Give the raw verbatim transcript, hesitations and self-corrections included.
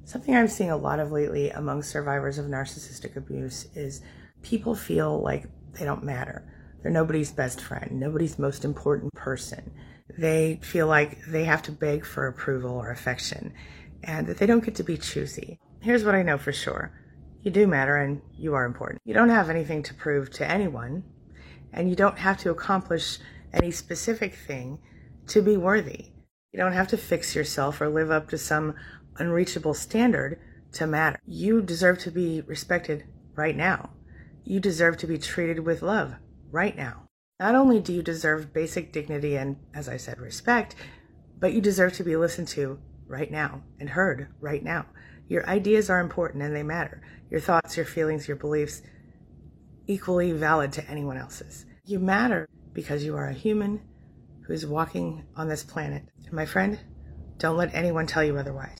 Something I'm seeing a lot of lately among survivors of narcissistic abuse is people feel like they don't matter. They're nobody's best friend, nobody's most important person. They feel like they have to beg for approval or affection, and that they don't get to be choosy. Here's what I know for sure. You do matter, and you are important. You don't have anything to prove to anyone, and you don't have to accomplish any specific thing to be worthy. You don't have to fix yourself or live up to some unreachable standard to matter. You deserve to be respected right now. You deserve to be treated with love right now. Not only do you deserve basic dignity and, as I said, respect, but you deserve to be listened to right now and heard right now. Your ideas are important and they matter. Your thoughts, your feelings, your beliefs, equally valid to anyone else's. You matter because you are a human who is walking on this planet. And my friend, don't let anyone tell you otherwise.